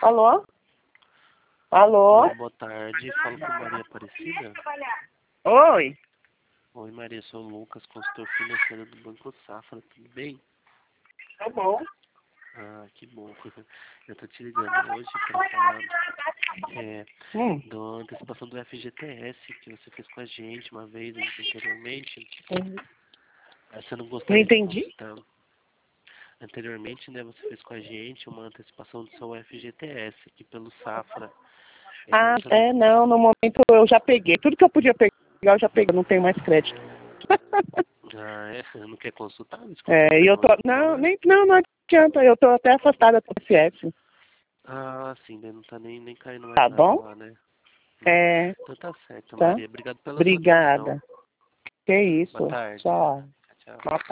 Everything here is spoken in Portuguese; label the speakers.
Speaker 1: Alô? Alô?
Speaker 2: Oi, boa tarde. Falo com Maria Aparecida.
Speaker 1: Oi?
Speaker 2: Oi, Maria. Sou o Lucas, consultor financeiro do Banco Safra. Tudo bem?
Speaker 1: Tá bom.
Speaker 2: Ah, que bom. Eu tô te ligando hoje para falar da antecipação do FGTS que você fez com a gente uma vez anteriormente. Você não
Speaker 1: Não
Speaker 2: gostaria de
Speaker 1: entendi.
Speaker 2: consultar? Anteriormente, né, você fez com a gente uma antecipação do seu FGTS aqui pelo Safra. Você não...
Speaker 1: Não, no momento eu já peguei. Tudo que eu podia pegar, eu já peguei, não tenho mais crédito.
Speaker 2: Ah, não quer consultar?
Speaker 1: E eu tô. Não adianta, eu tô até afastada do CF.
Speaker 2: Ah, sim, daí não tá nem caindo mais
Speaker 1: Tá
Speaker 2: nada
Speaker 1: bom?
Speaker 2: lá, né?
Speaker 1: Tá.
Speaker 2: Então tá certo, Maria. Obrigado pela sua atenção.
Speaker 1: Obrigada. Que
Speaker 2: Boa
Speaker 1: isso.
Speaker 2: tarde.
Speaker 1: Tchau.
Speaker 2: Tchau, tchau.
Speaker 1: Boa